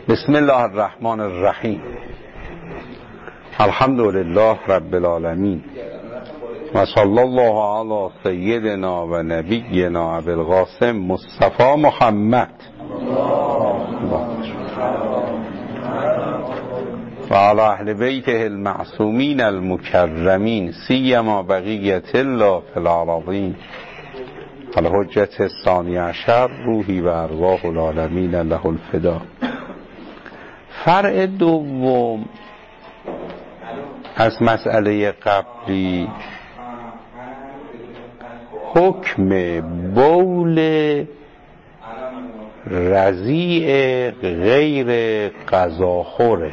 بسم الله الرحمن الرحیم. الحمد لله رب العالمین و صلی الله علی سیدنا و نبینا ابی القاسم مصطفی محمد و علی اهل بیته المعصومین المکرمین سیما بقیت الله فی الارضین الحجة الثانی عشر روحی و ارواح العالمین له الفدا. فرع دوم از مسئله قبلی حکم بول رضیع غیر غذاخوره.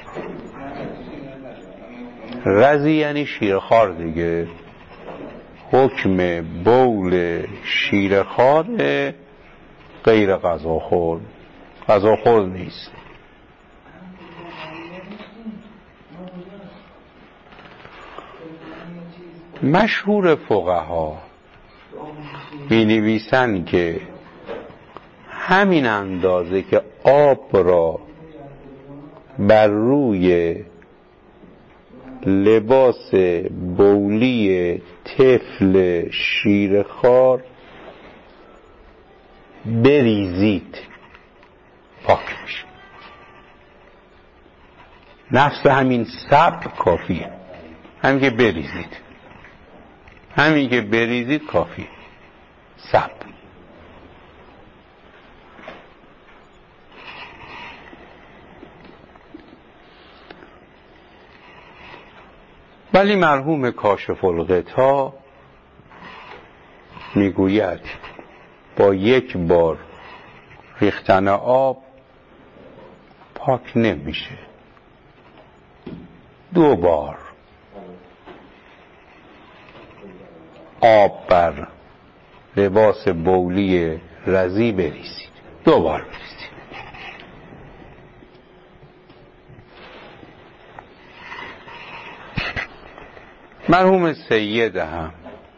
رضیع یعنی شیرخوار دیگه. حکم بول شیرخوار غیر غذاخور، غذاخور نیست. مشهور فقها می نویسن که همین اندازه که آب را بر روی لباس بولی طفل شیرخوار بریزید پاک میشه. نفس همین سب کافیه. همین که بریزید، همین که بریزید کافیه. سب ولی مرحوم کاشف الغطا میگوید با یک بار ریختن آب پاک نمیشه، 2 بار آب بر لباس بولی رضیع بریزید، 2 بار بریزید. مرحوم سید هم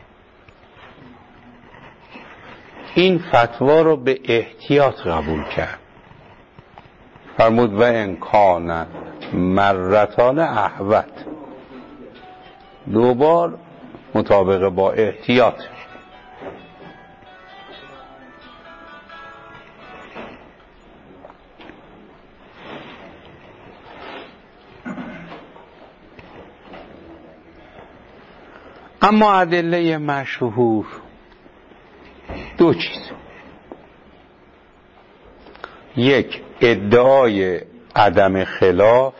این فتوا رو به احتیاط قبول کرد. فرمود و انکان مرتان احوط، 2 بار مطابق با احتیاط. اما ادله مشهور 2 چیز. یک، ادعای عدم خلاف.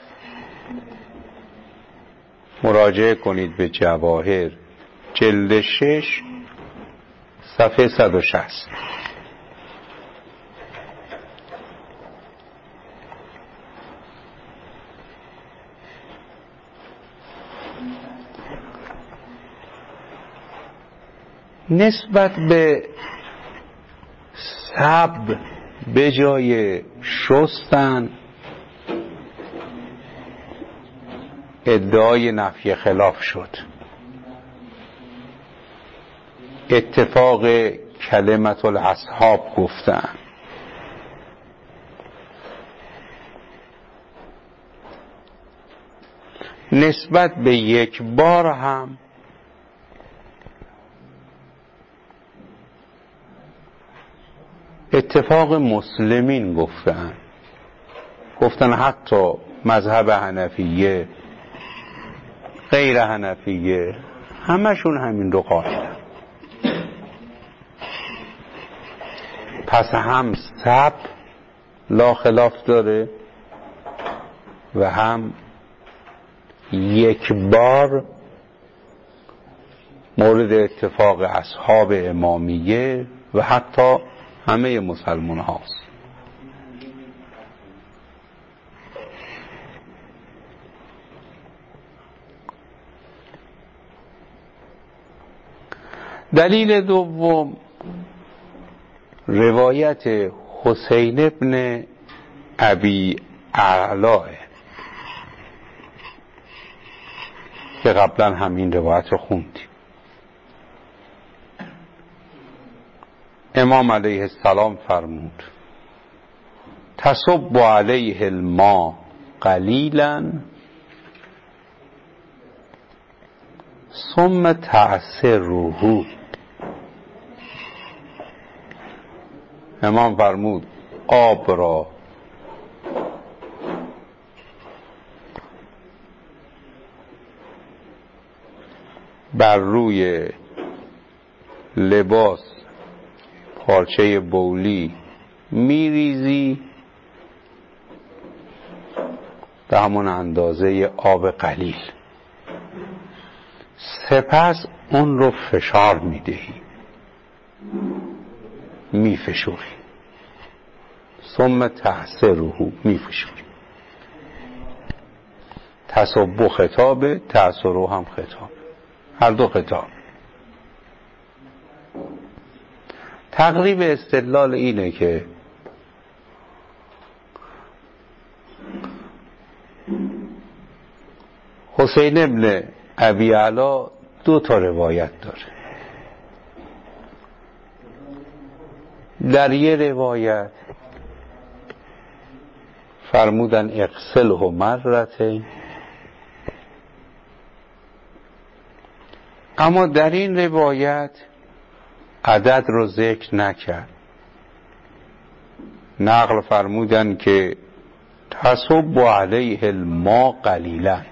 مراجعه کنید به جواهر جلد 6 صفحه 160. نسبت به سب به جای شستن ادعای نفی خلاف شد. اتفاق کلمت الاصحاب گفتن. نسبت به 1 بار هم اتفاق مسلمین گفتن حتی مذهب حنفیه، غیر حنفیه، همشون همین رو قائلن. پس هم سب لا خلاف داره و هم 1 بار مورد اتفاق اصحاب امامیه و حتی همه مسلمان هاست. دلیل دوم روایت حسین ابن ابی اعلا که قبلا همین روایت رو خوندیم. امام علیه السلام فرمود تصب علیه الماء قلیلا ثم تعصره. امام فرمود آب را بر روی لباس پارچه بولی میریزی به همون اندازه آب قلیل، سپس اون رو فشار میدهی، میفشوری، ثم تعصره، میفشوری. تصبح خطابه، تعصره هم خطابه، هر دو خطاب. تقریب استدلال اینه که حسین ابن ابی علا دو تا روایت داره. در یه روایت فرمودن اغسله مرتین، اما در این روایت عدد رو ذکر نکرد. نقل فرمودن که تصب علیه الماء قلیلا،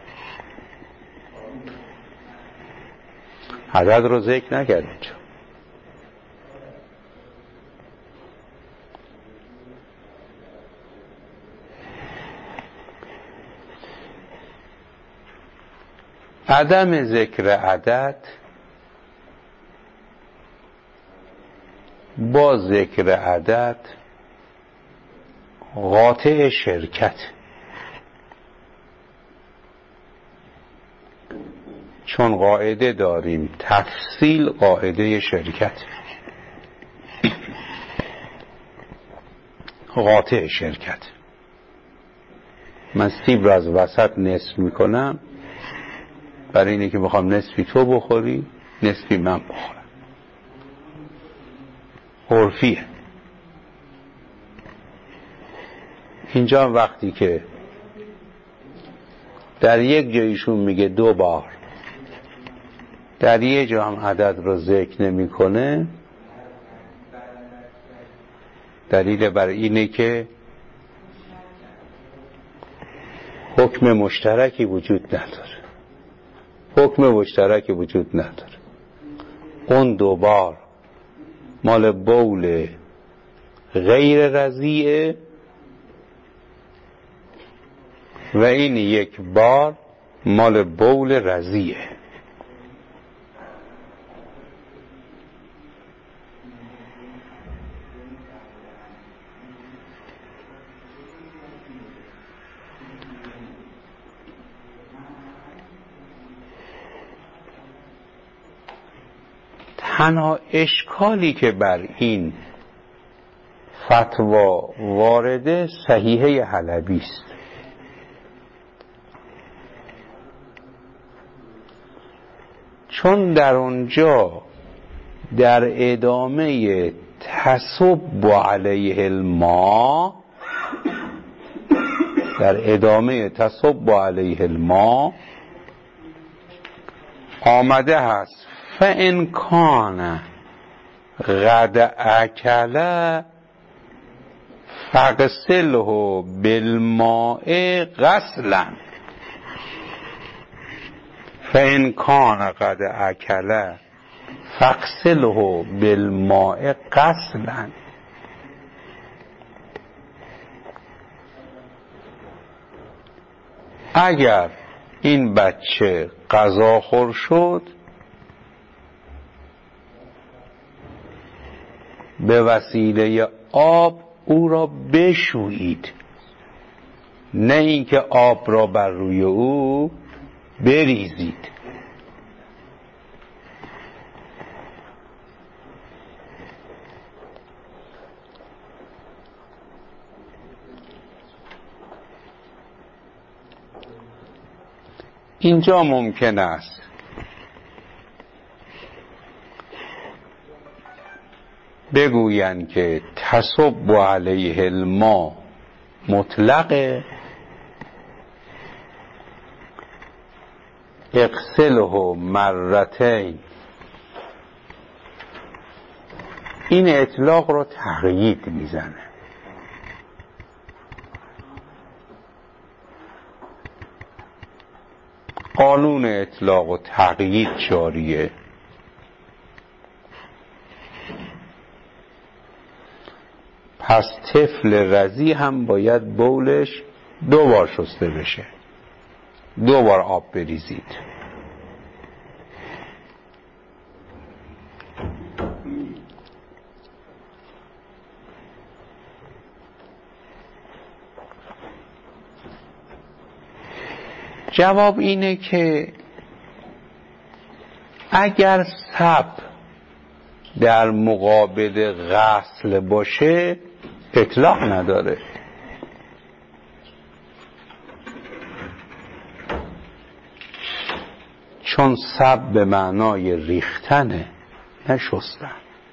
عدد رو ذکر نکرد اینجا. عدم ذکر عدد با ذکر عدد قاطع شرکت، چون قاعده داریم تفصیل قاعده شرکت، قاطع شرکت. من سیب را از وسط نصف میکنم برای اینه که بخوام نصفی تو بخوری نصفی من بخورم، عرفیه. اینجا وقتی که در یک جایشون میگه 2 بار، در یه جا هم عدد رو ذکر نمیکنه، دلیل بر اینه که حکم مشترکی وجود نداره، حکم مشترکی وجود نداره. اون 2 بار مال بول غیر رضیعه و این 1 بار مال بول رضیعه. تنها اشکالی که بر این فتوا وارده صحیحه حلبی است. چون در اونجا در ادامه تصب علیه الماء، در ادامه تصب علیه الماء آمده هست فإن کان قد اکل فاغسله بالماء غسلا. فإن کان قد اکل فاغسله بالماء غسلا. اگر این بچه غذاخور شد به وسیله آب او را بشویید، نه اینکه آب را بر روی او بریزید. اینجا ممکن است بگویند که تصب علیه الماء مطلق اغسله مرتین، این اطلاق رو تقیید میزنه. قانون اطلاق و تقیید جاریه. پس طفل رضیع هم باید بولش 2 بار شسته بشه، 2 بار آب بریزید. جواب اینه که اگر سب در مقابل غسل باشه اطلاق نداره، چون سب به معنای ریختنه نه شستن.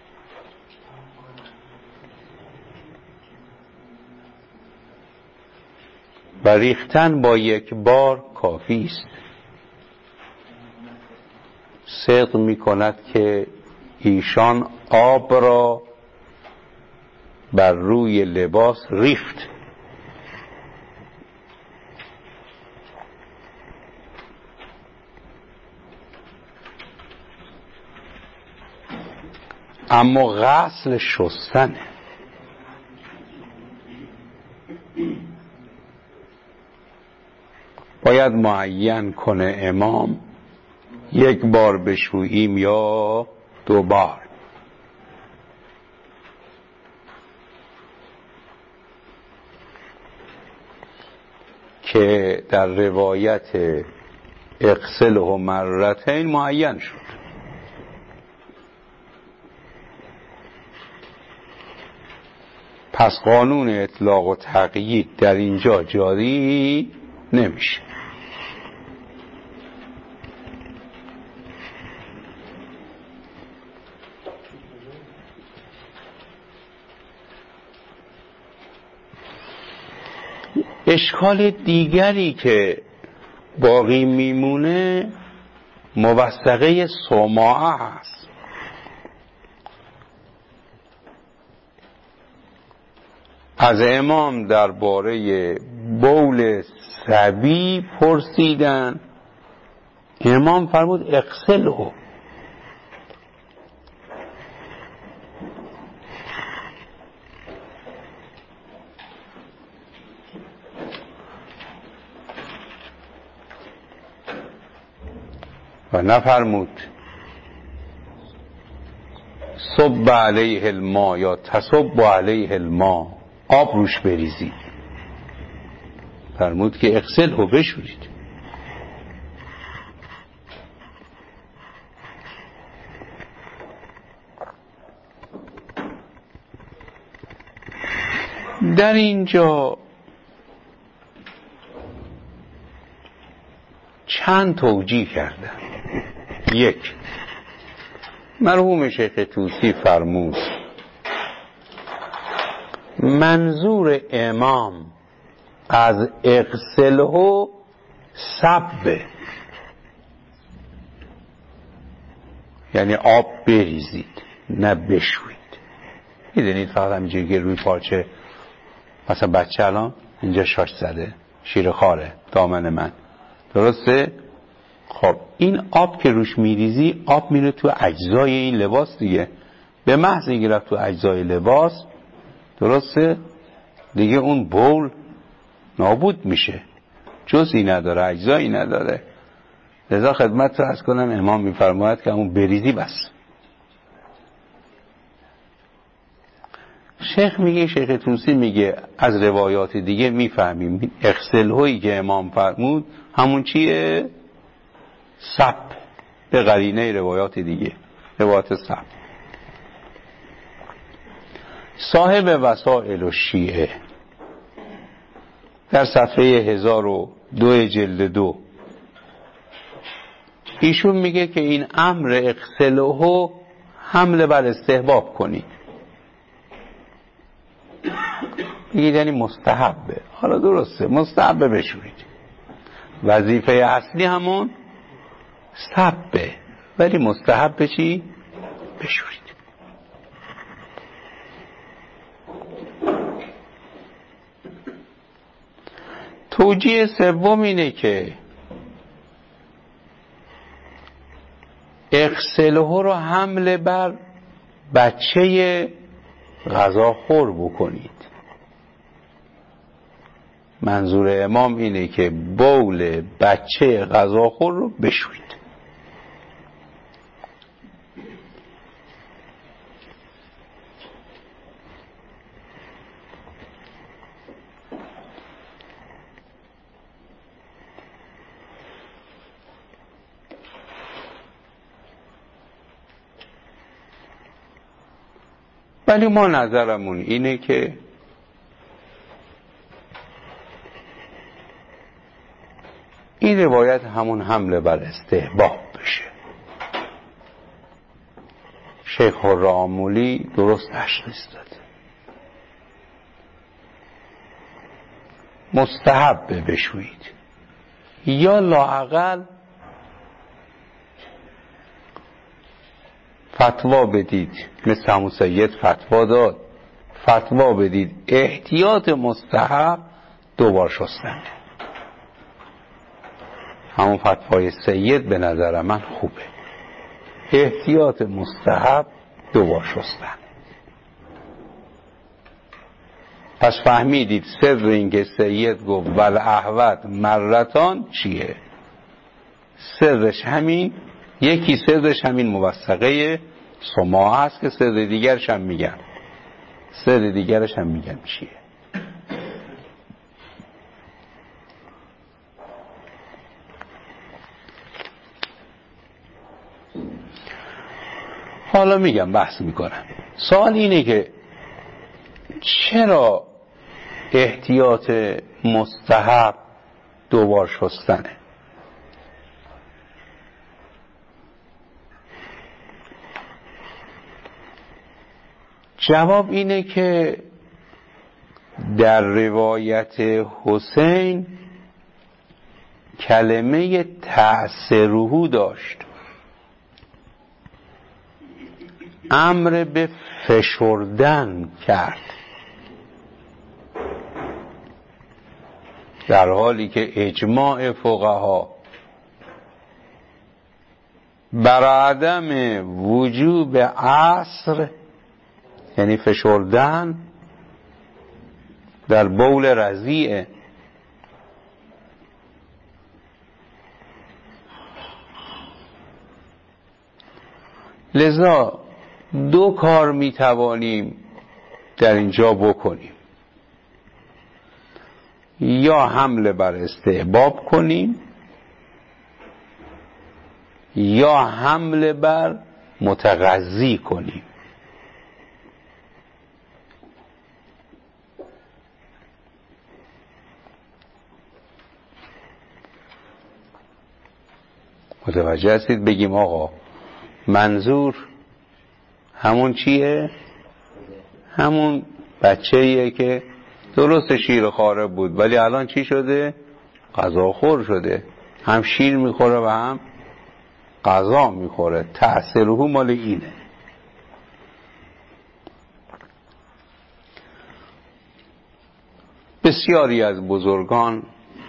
و ریختن با 1 بار کافی است. صدق می کند که ایشان آب را بر روی لباس ریخت. اما غسل شستنه. باید معین کنه امام 1 بار بشوییم یا 2 بار. که در روایت اغسله مرتین معین شد. پس قانون اطلاق و تقیید در اینجا جاری نمیشه. اشکال دیگری که باقی میمونه موثقه صومعه هست. از امام درباره بول صبی پرسیدن، امام فرمود اغسله. و نفرمود صب علیه الماء یا تصب علیه الماء، آب روش بریزید. فرمود که اغسله، بشورید. در اینجا چند توجیه کردن. 1، مرحوم شیخ طوسی فرمود منظور امام از اغسله سبه، یعنی آب بریزید نه بشوید. میدونید فقط همینجوری که روی پارچه، مثلا بچه الان اینجا شاش زده، شیر خاره دامن من، درسته؟ خب این آب که روش میریزی، آب میره تو اجزای این لباس دیگه. به محض اینکه رفت تو اجزای لباس، درسته؟ دیگه اون بول نابود میشه، جزئی نداره، اجزایی نداره. لذا خدمت رو عرض کنم امام میفرماید که همون بریزی بس. شیخ میگه، شیخ طوسی میگه از روایات دیگه میفهمیم اغسلهایی که امام فرمود همون چیه؟ سب، به قرینه روایات دیگه، روایات سب. صاحب وسائل الشیعه در صفحه 1002 جلد 2 ایشون میگه که این امر اغسله حمل بر استحباب کنید. یعنی مستحبه. حالا درسته مستحبه بشورید، وظیفه اصلی همون سبه، ولی مستحبه چی؟ بشورید. توجیه سوم اینه که اغسله رو حمله بر بچه غذاخور بکنید. منظور امام اینه که بول بچه غذاخور رو بشورید. ولی ما نظرمون اینه که این روایت همون حمله بر استحباب بشه. شیخ حرامولی درست تشخیص داده، مستحب بشویید یا لااقل فتوا بدید، مثل همون سید فتوا داد، فتوا بدید احتیاط مستحب 2 بار شستن. همون فتوای سید به نظر من خوبه، احتیاط مستحب 2 بار شستن. پس فهمیدید سر اینکه سید گفت والاحوط مرتان چیه؟ سرش همین، یکی سرش همین موثقه سماع هست که سر دیگرش هم میگن، سر دیگرش هم میگن چیه. حالا میگم بحث میکنم. سوال اینه که چرا احتیاط مستحب 2 بار شستنه؟ جواب اینه که در روایت حسین کلمه تأثیره داشت، امر به فشردن کرد، در حالی که اجماع فقها بر عدم وجوب عصر، یعنی فشردن در بول رضیع، لذا 2 کار میتوانیم در اینجا بکنیم، یا حمله بر استحباب کنیم یا حمله بر متغذی کنیم. متوجه هستید؟ بگیم آقا منظور همون چیه؟ همون بچه‌ایه که درست شیر خواره بود ولی الان چی شده؟ غذاخور شده، هم شیر میخوره و هم غذا میخوره، تأثیره مال اینه. بسیاری از بزرگان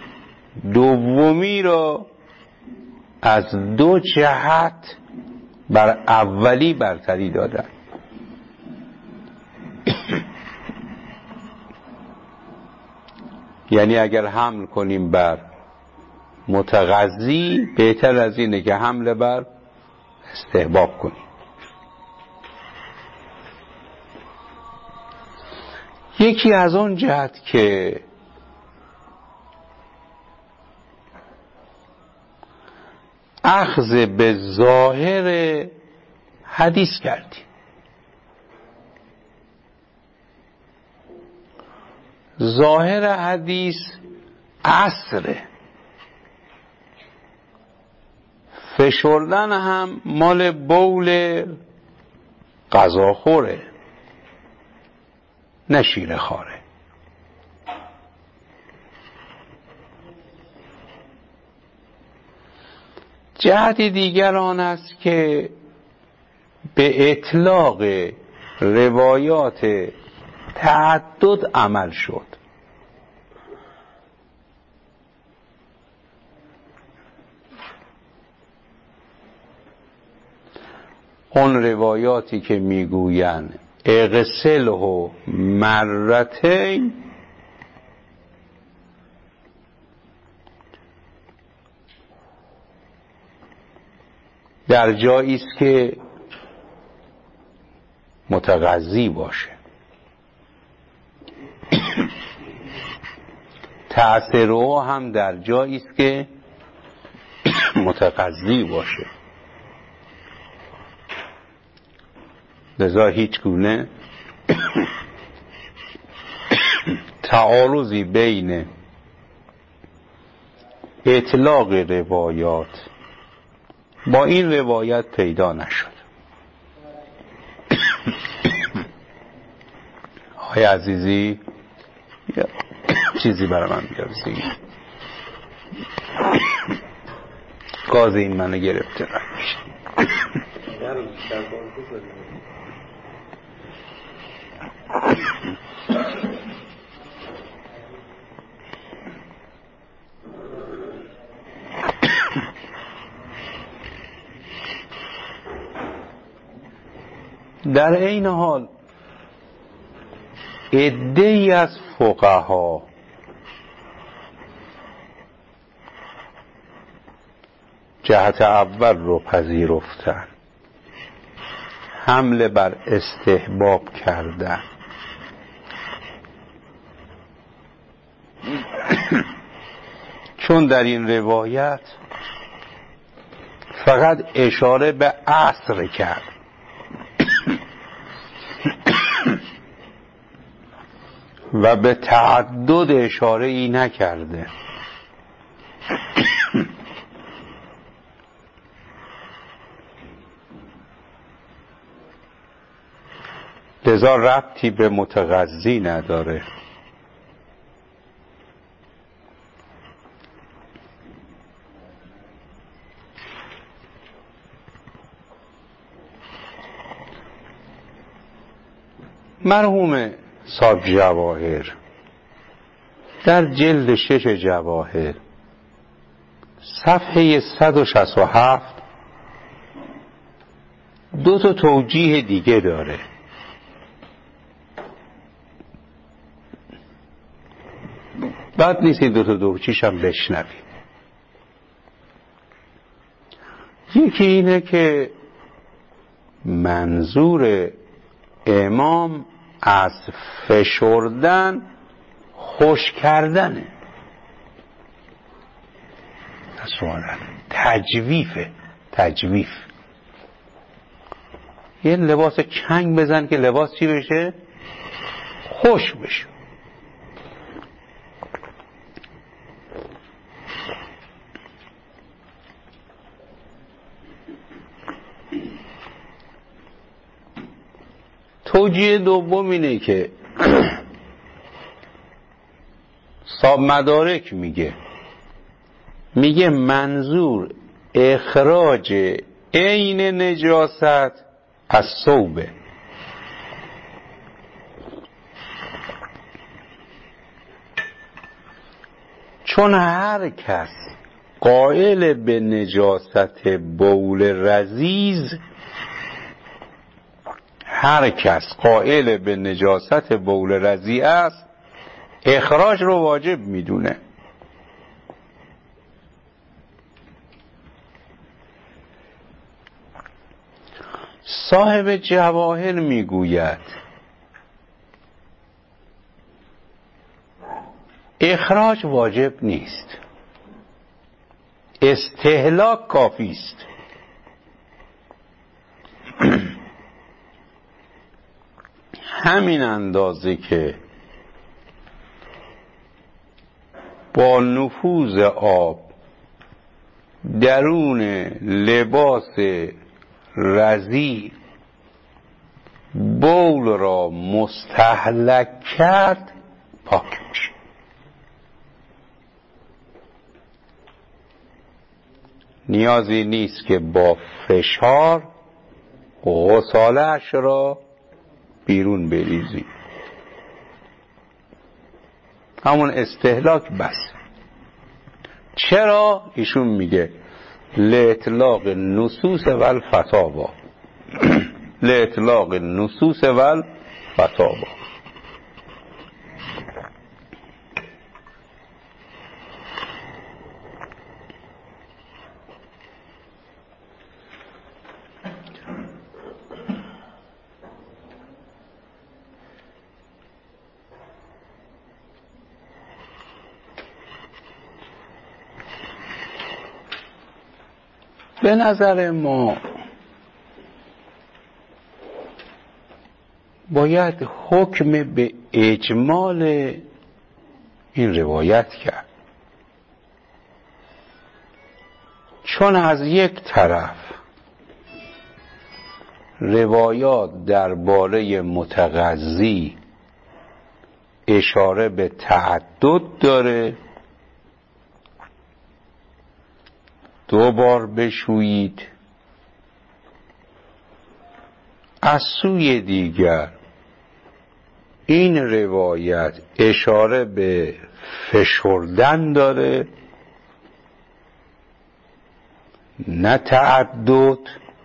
دومی را از 2 جهت بر اولی برتری دادن. یعنی اگر حمل کنیم بر متغذی بهتر از اینه که حمله بر استحباب کنیم. یکی از اون جهت که اخذ به ظاهر حدیث کردیم. ظاهر حدیث عصره، فشردن هم مال بول غذاخوره نه شیر خواره. جهت دیگر آن است که به اطلاق روایات تعدد عمل شد. اون روایاتی که میگویند اغسله مرتین در جایی است که متغذی باشه، تأثیره هم در جایی است که متغذی باشه. لذا هیچ گونه تعارضی بین اطلاق روایات با این روایت پیدا نشد. آقای عزیزی یا چیزی برای من بیارسی، گاز این منو گرفته نمیشه. در این حال عده‌ای از فقها جهت اول رو پذیرفتن، حمله بر استحباب کردن. چون در این روایت فقط اشاره به عصر کرد و به تعدد اشاره ای نکرده، لذا ربطی به متغذی نداره. مرحوم صاحب جواهر در جلد 6 جواهر صفحه 167 دو تا توجیه دیگه داره. بد نیست این دو تا توجیهش هم بشنویم. یکی اینه که منظور امام از فشردن خوش کردنه، تجویف. یه لباس کنگ بزن که لباس چی بشه؟ خوش بشه. توجیه دوم اینه که صاحب مدارک میگه منظور اخراج عین نجاست از ثوبه. چون هر کس قائل به نجاست بول رزیز، هر کس قائل به نجاست بول رضی است اخراج رو واجب میدونه. صاحب جواهر میگوید اخراج واجب نیست، استهلاک کافی است. همین اندازه که با نفوذ آب درون لباس رضی بول را مستهلک کرد پاک میشه. نیازی نیست که با فشار غساله‌اش را بیرون بریزی، همون استهلاک بس. چرا؟ ایشون میگه لاطلاق نصوص والفتاوا لاطلاق نصوص والفتاوا. به نظر ما باید حکم به اجمال این روایت کرد، چون از یک طرف روایات درباره متغذی اشاره به تعدد داره، 2 بار بشویید، از سوی دیگر این روایت اشاره به فشردن داره نه تعدد.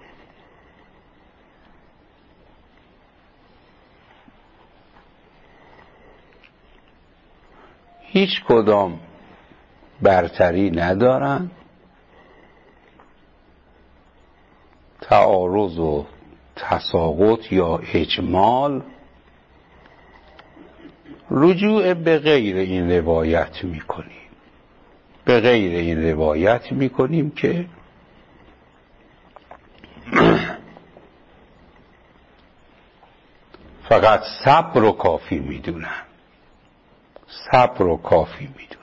هیچ کدام برتری ندارن، تعارض و تساقط یا اجمال. رجوع به غیر این روایت میکنیم، به غیر این روایت میکنیم که فقط صبر و کافی میدونن، صبر و کافی میدونن.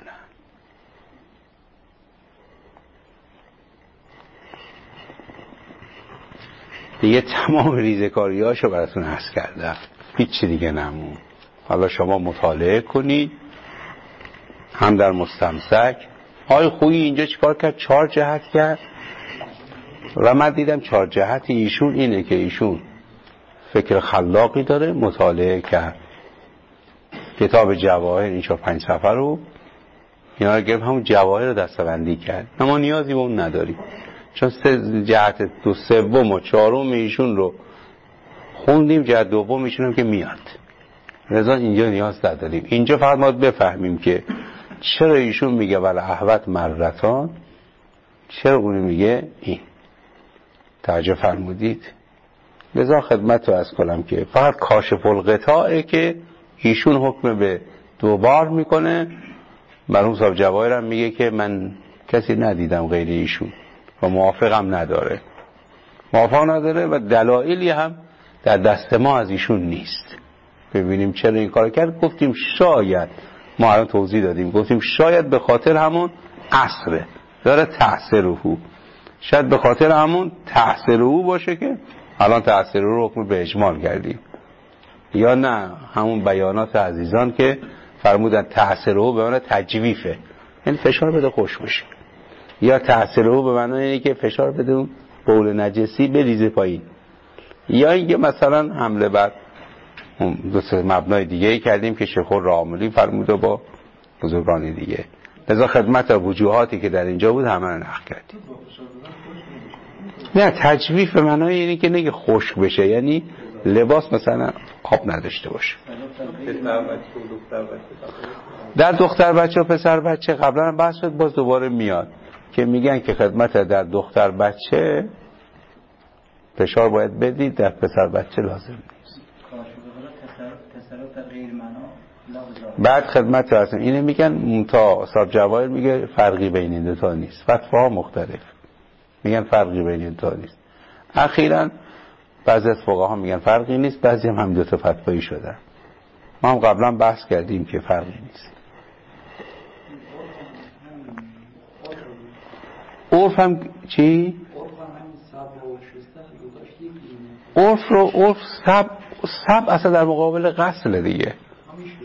دیگه تمام ریزکاریاشو براتون عرض کردم، هیچ دیگه نمون. حالا شما مطالعه کنید، هم در مستمسک. آقای خویی اینجا چیکار کرد؟ 4 جهت کرد و من دیدم 4 جهت ایشون اینه که ایشون فکر خلاقی داره، مطالعه کرد کتاب جواهر این 4-5 صفحه رو اینا رو گرفت، همون جواهر رو دسته‌بندی کرد. اما نیازی به اون نداریم، چون 3 جهت 2 سوم و 4م ایشون رو خوندیم، جهت دوم ایشون هم که میاد، لذا اینجا نیاز نداریم. اینجا فقط ما بفهمیم که چرا ایشون میگه ولی احوت مرتان، چرا اونو میگه این. توجه فرمودید؟ لذا خدمت رو از کنم که فقط کاشف الغطاءه که ایشون حکم به 2 بار میکنه. مرحوم صاحب جواهر هم میگه که من کسی ندیدم غیر ایشون و موافقم نداره، موافق نداره و دلایلی هم در دست ما از ایشون نیست. ببینیم چرا این کار کرد. گفتیم شاید، ما الان توضیح دادیم، گفتیم شاید به خاطر همون اصله داره تأثیره، شاید به خاطر همون تأثیره باشه که الان تأثیره رو حکم به اجمال کردیم، یا نه همون بیانات عزیزان که فرمودن تأثیره به معنی تجویفه، یعنی فشار بده خوش بشه، یا تأثیره به معنی اینه که فشار بده اون بول نجسی بریزه پایین، یا اینکه مثلا حمله بر 2 مبنای دیگه کردیم که شیخ الراملی فرموده با بزرگان دیگه. لذا خدمت وجوهاتی که در اینجا بود همه رو نقل کردیم. نه تجویف به معنای اینه که نگه خشک بشه، یعنی لباس مثلا آب نداشته باشه. در دختر بچه و پسر بچه قبلا هم بحث شد، باز دوباره میاد که میگن که خدمت در دختر بچه فشار باید بدید، در پسر بچه لازم نیست. بعد خدمت هستن اینه میگن تا صاحب جواهر میگه فرقی بین این 2 تا نیست، فتواها مختلف، میگن فرقی بین این 2 تا نیست. اخیراً بعضی از فقها میگن فرقی نیست، بعضی هم 2 تا فتوایی شدن. ما هم قبلا بحث کردیم که فرقی نیست. عرف هم چی؟ عرف سب اصلا در مقابل غسل دیگه.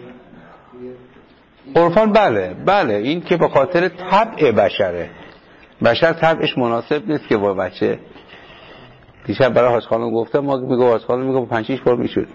عرفان بله این که به خاطر طبع بشره، بشر طبعش مناسب نیست که با بچه. دیشب برای حاج خانم گفتم، ما میگه حاج خانم میگه 5-6 بار میشد.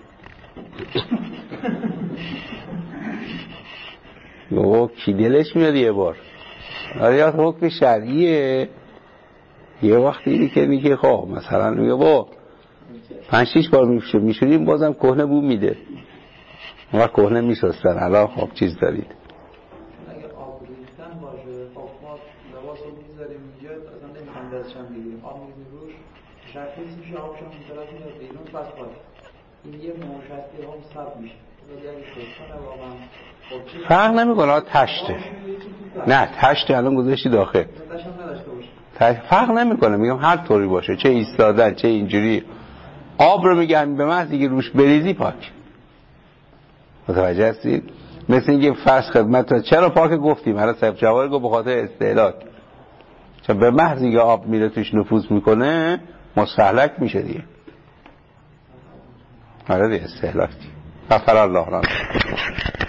کی دلش میاد یه بار؟ آره حکم شرعیه. یه وقتی که میگه خب مثلا میگه با 5-6 بار میشدیم بازم کهنه بو میده. ما کهنه میشستن الان خب چیز دارید. اگه آب ریختن باشه خب ما لباس رو میذاریم اینجا اصلا نمیخوایم دستشم بگیریم آب میزیم روش شرطیز میشه آبشم این طرف میاد بیرون پس باید این یه موشتی هم سب میشه اگه شستانه واقعا فرق نمیکنه تشته. نه تشته الان گذاشتی داخل فرق نمیکنه. میگم هر طوری باشه چه ایستادن چه اینجوری آب رو میگم به محض اینکه روش بریزی پاک. متوجه هستید؟ مثل اینکه فرض خدمت چرا پاک گفتیم الان صاحب جواهر گفت به خاطر استهلاک. چون به محض اینکه آب میره توش نفوذ میکنه مستهلک میشه دیگه. آره دیگه استهلاک. غفر الله لنا.